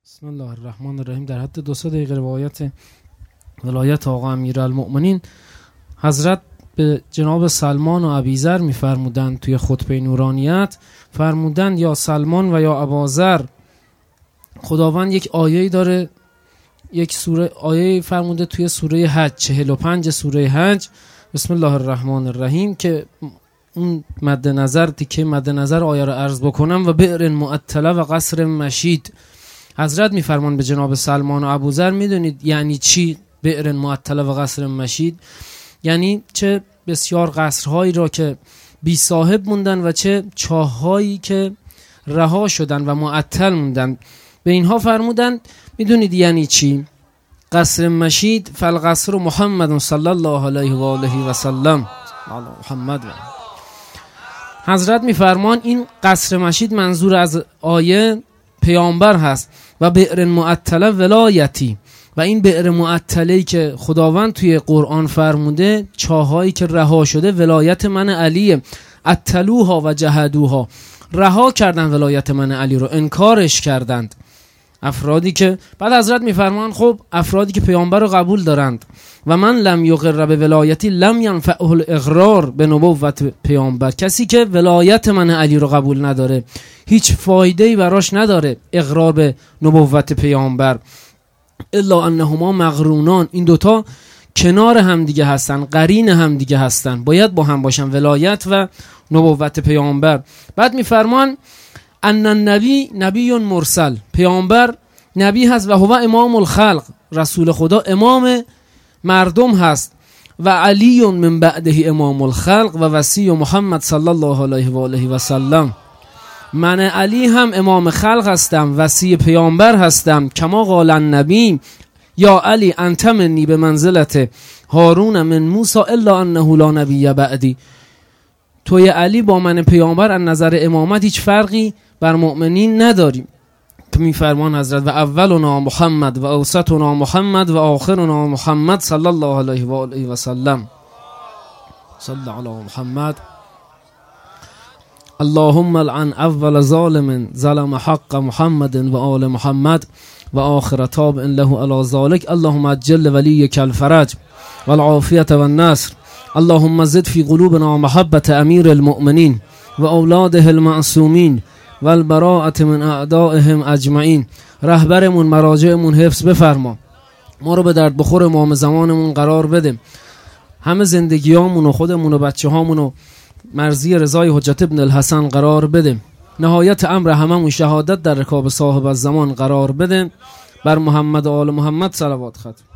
بسم الله الرحمن الرحیم. در حد 2 دقیقه روایت ولایت آقا امیرالمؤمنین حضرت به جناب سلمان و ابیذر میفرمودند توی خطبه نورانیت، فرمودند یا سلمان و یا اباذر، خداوند یک آیه‌ای داره، یک سوره آیه فرموده توی سوره حج 45 سوره حج، بسم الله الرحمن الرحیم، که اون مد نظر آیه رو عرض بکنم: و بئر معطله و قصر مشید. حضرت میفرمان به جناب سلمان و ابوذر میدونید یعنی چی بئر معطله و قصر مشید؟ یعنی چه بسیار قصرهایی را که بی صاحب موندن و چه چاههایی که رها شدن و معطل موندن. به اینها فرمودن میدونید یعنی چی؟ قصر مشید فالقصر محمد صلی الله علیه و آله و سلم. محمد حضرت میفرمان این قصر مشید منظور از آیه پیامبر هست و بئر معطله ولایتی، و این بئر معطله‌ای که خداوند توی قرآن فرموده، چاهایی که رها شده، ولایت من علیه. اتلوها و جهدوها، رها کردن ولایت من علی رو، انکارش کردند. افرادی که بعد حضرت میفرمان خب افرادی که پیامبر رو قبول دارند و من لم یقر به ولایتی لم ینفعه الاقرار به نبوت پیامبر، کسی که ولایت من علی رو قبول نداره هیچ فایده‌ای براش نداره اقرار به نبوت پیامبر. الا انهما مقرونان، این دوتا کنار هم دیگه هستن، قرین هم دیگه هستن، باید با هم باشن، ولایت و نبوت پیامبر. بعد میفرمان ان النبی نبی مرسل، پیامبر نبی هست و هو امام الخلق، رسول خدا امام مردم هست، و علی من بعده امام الخلق و وصی محمد صلی الله علیه و آله و سلم. من علی هم امام خلق هستم، وصی پیامبر هستم. کما قال النبی یا علی انت منی به منزلت هارون من موسی الا انه لا نبی بعدی. توی علی با من پیامبر از نظر امامت هیچ فرقی بر مؤمنین نداریم. که میفرمان حضرت و اولنا محمد و اوسطنا محمد و آخرنا محمد صلی الله علیه و آله و سلم. صلی علی محمد. اللهم لعن اول ظالم ظلم حق محمد و آل محمد و آخر تاب له علی ذلك. اللهم اجل ولیک الفرج والعافیة والنصر. اللهم زد فی قلوبنا محبت امیر المؤمنین و اولاده المعصومین و البراءة من اعدائهم اجمعین. رهبرمون مراجعمون حفظ بفرما، ما رو به درد بخور امام زمانمون قرار بده، همه زندگیامون و خودمون و بچه هامون و مرضی رضای حجت ابن الحسن قرار بده. نهایت امر هممون شهادت در رکاب صاحب الزمان قرار بده. بر محمد و آل محمد صلوات ختم.